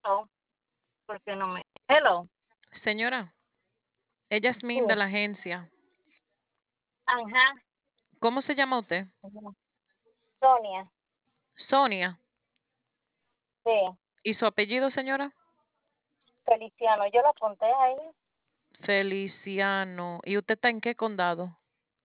Oh, ¿por qué no me? Hello. Señora, ella es Sí. Min de la agencia. Ajá. ¿Cómo se llama usted? Ajá. Sonia. Sonia. Sí. ¿Y su apellido, señora? Feliciano. Yo la apunté ahí. Feliciano. ¿Y usted está en qué condado?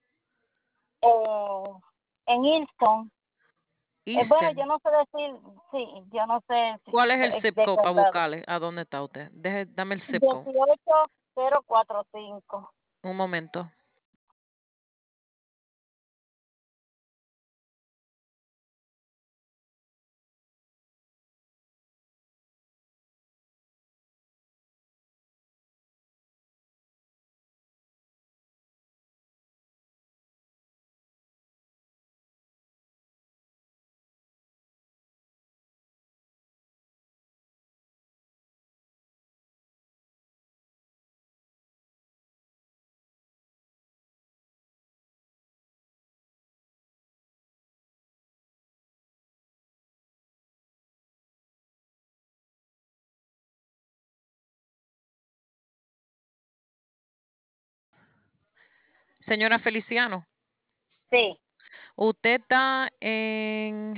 En Houston. Bueno, yo Eastern. no sé decir, sí, yo no sé si, ¿Cuál es el zip de code para condado. buscarle? ¿A dónde está usted? Dame el zip code. 18045. Un momento. Señora Feliciano, Sí, usted está en...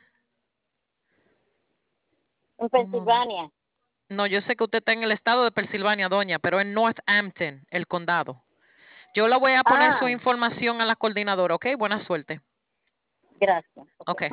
en Un momento. Pensilvania. No, yo sé que usted está en el estado de Pensilvania, doña, pero en Northampton, el condado. Yo le voy a poner su Ah, información a la coordinadora, ¿ok? Buena suerte. gracias. Ok. Ok.